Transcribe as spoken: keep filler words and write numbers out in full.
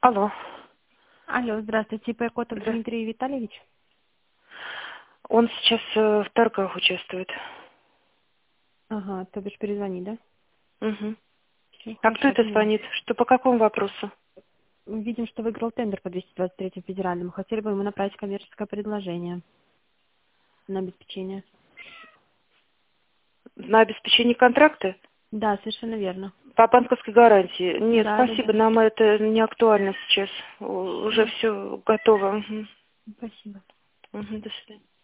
Алло. Алло, здравствуйте, П. Котов Да. Дмитрий Витальевич. Он сейчас э, в торгах участвует. Ага, то бишь перезвони, да? Угу. Все, А кто хорошо, это поняла. звонит? Что по какому вопросу? Мы видим, что выиграл тендер по двести двадцать третьему федеральному. Хотели бы ему направить коммерческое предложение на обеспечение. На обеспечение контракта? Да, совершенно верно. По банковской гарантии? Нет, Да, да, спасибо, да. нам это не актуально сейчас. У- Уже Ну, все готово. Угу. спасибо. Угу, до свидания.